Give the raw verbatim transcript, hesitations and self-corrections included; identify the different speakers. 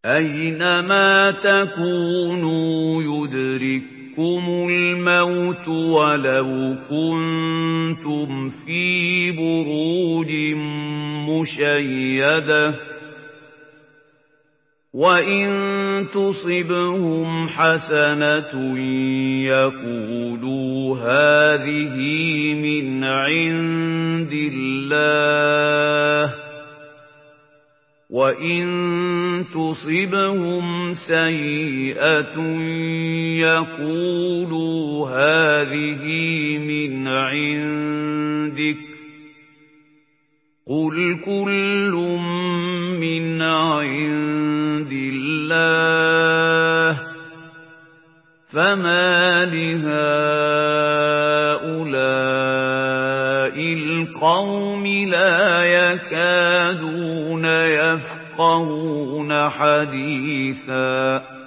Speaker 1: أَيْنَمَا تَكُونُوا يُدْرِككُّمُ الْمَوْتُ وَلَوْ كُنتُمْ فِي بُرُوجٍ مُّشَيَّدَةٍ وَإِن تُصِبْهُمْ حَسَنَةٌ يَقُولُوا هَٰذِهِ مِنْ عِندِ اللَّهِ وَإِن تُصِبْهُمْ سَيِّئَةٌ يَقُولُوا هَٰذِهِ مِنْ عِندِكَ قُلْ كُلٌّ مِّنْ عِندِ اللَّهِ فَمَالِ هَٰؤُلَاءِ الْقَوْمِ لَا يَكَادُونَ يَفْقَهُونَ حَدِيثًا